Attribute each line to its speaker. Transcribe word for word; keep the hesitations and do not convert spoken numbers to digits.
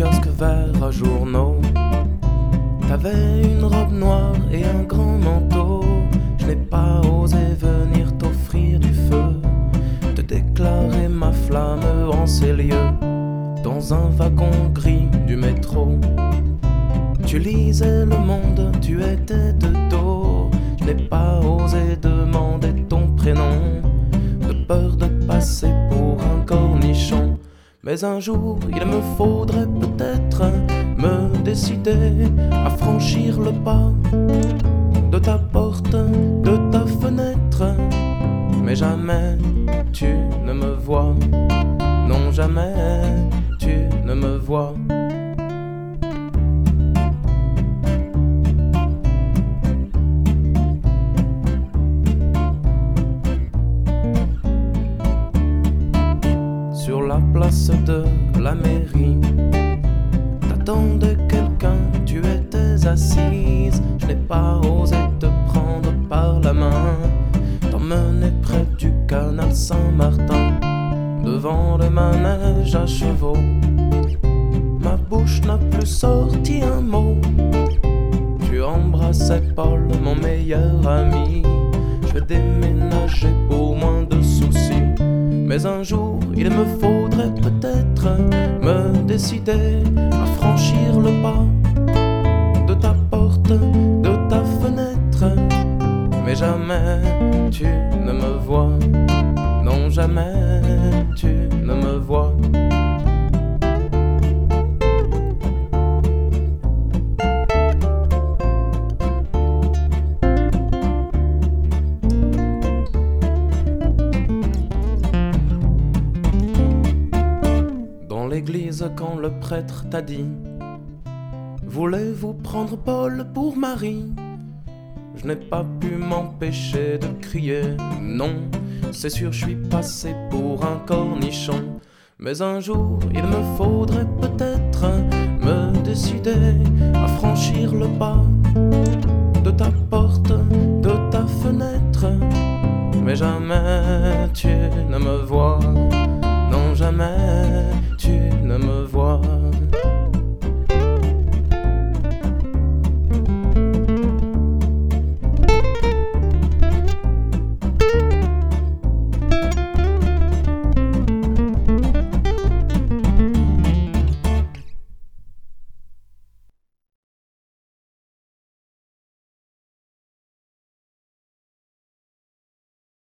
Speaker 1: kiosque vert à journaux. T'avais une robe noire et un grand manteau. Je n'ai pas osé venir t'offrir du feu, te déclarer ma flamme en ces lieux. Dans un wagon gris du métro, tu lisais Le Monde, tu étais de dos. Je n'ai pas osé demander ton prénom, de peur de passer pour un cornichon. Mais un jour, il me faudrait peut-être me décider à franchir le pas de ta porte, de ta fenêtre. Mais jamais tu ne me vois, non jamais tu ne me vois. Sur la place de la mairie, t'attendais quelqu'un, tu étais assise. Je n'ai pas osé te prendre par la main, t'emmener près du canal Saint-Martin, devant le manège à chevaux. Ma bouche n'a plus sorti un mot. Tu embrassais Paul, mon meilleur ami. Je vais déménager pour moins de soucis. Mais un jour, il me faudrait peut-être me décider à franchir le pas de ta porte, de ta fenêtre. Mais jamais tu ne me vois, non jamais tu ne me vois. Dans l'église, quand le prêtre t'a dit: voulez-vous prendre Paul pour mari? Je n'ai pas pu m'empêcher de crier non. C'est sûr, je suis passé pour un cornichon. Mais un jour, il me faudrait peut-être me décider à franchir le pas de ta porte, de ta fenêtre. Mais jamais tu ne me vois.